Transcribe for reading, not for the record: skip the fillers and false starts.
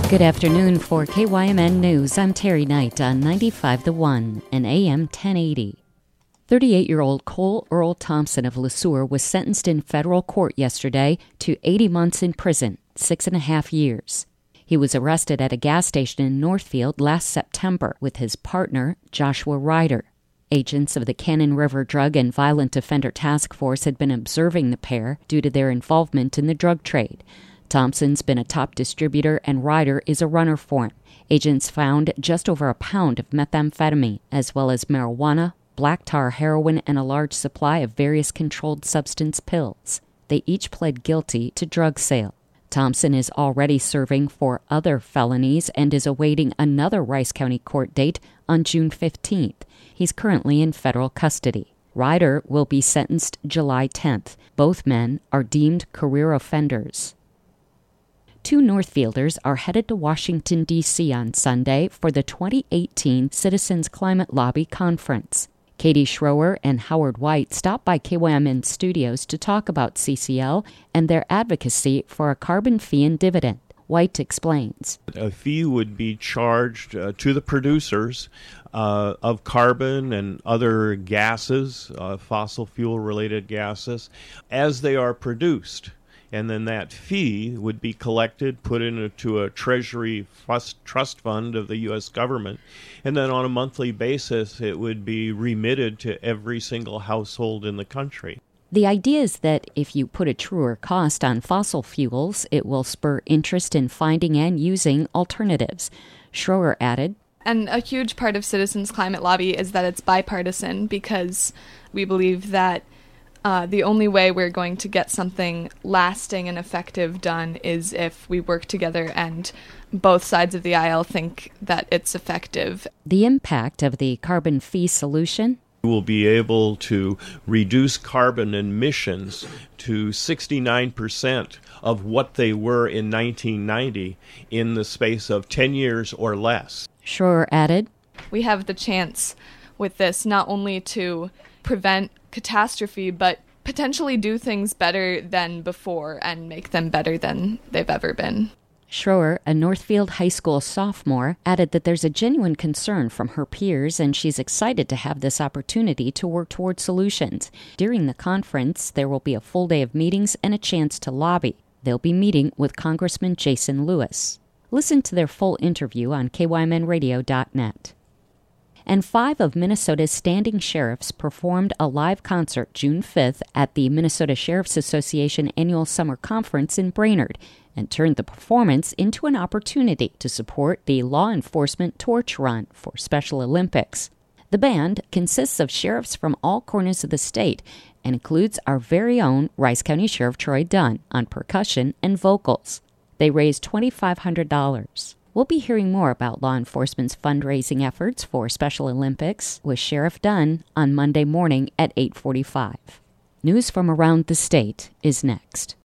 Good afternoon for KYMN News. I'm Terry Knight on 95 The One and AM 1080. 38-year-old Cole Earl Thompson of Le Sueur was sentenced in federal court yesterday to 80 months in prison, 6.5 years. He was arrested at a gas station in Northfield last September with his partner, Joshua Ryder. Agents of the Cannon River Drug and Violent Offender Task Force had been observing the pair due to their involvement in the drug trade. Thompson's been a top distributor and Ryder is a runner for him. Agents found just over a pound of methamphetamine, as well as marijuana, black tar heroin, and a large supply of various controlled substance pills. They each pled guilty to drug sale. Thompson is already serving for other felonies and is awaiting another Rice County court date on June 15th. He's currently in federal custody. Ryder will be sentenced July 10th. Both men are deemed career offenders. Two Northfielders are headed to Washington, D.C. on Sunday for the 2018 Citizens Climate Lobby Conference. Katie Schroer and Howard White stopped by KYMN Studios to talk about CCL and their advocacy for a carbon fee and dividend. White explains. A fee would be charged to the producers of carbon and other gases, fossil fuel-related gases, as they are produced. And then that fee would be collected, put into a Treasury trust fund of the U.S. government, and then on a monthly basis it would be remitted to every single household in the country. The idea is that if you put a truer cost on fossil fuels, it will spur interest in finding and using alternatives. Schroer added, and a huge part of Citizens Climate Lobby is that it's bipartisan because we believe that the only way we're going to get something lasting and effective done is if we work together and both sides of the aisle think that it's effective. The impact of the carbon fee solution? We will be able to reduce carbon emissions to 69% of what they were in 1990 in the space of 10 years or less. Schroer added, we have the chance with this not only to prevent catastrophe, but potentially do things better than before and make them better than they've ever been. Schroer, a Northfield High School sophomore, added that there's a genuine concern from her peers and she's excited to have this opportunity to work toward solutions. During the conference, there will be a full day of meetings and a chance to lobby. They'll be meeting with Congressman Jason Lewis. Listen to their full interview on KYMNradio.net. And 5 of Minnesota's standing sheriffs performed a live concert June 5th at the Minnesota Sheriff's Association Annual Summer Conference in Brainerd and turned the performance into an opportunity to support the Law Enforcement Torch Run for Special Olympics. The band consists of sheriffs from all corners of the state and includes our very own Rice County Sheriff Troy Dunn on percussion and vocals. They raised $2,500. We'll be hearing more about law enforcement's fundraising efforts for Special Olympics with Sheriff Dunn on Monday morning at 8:45. News from around the state is next.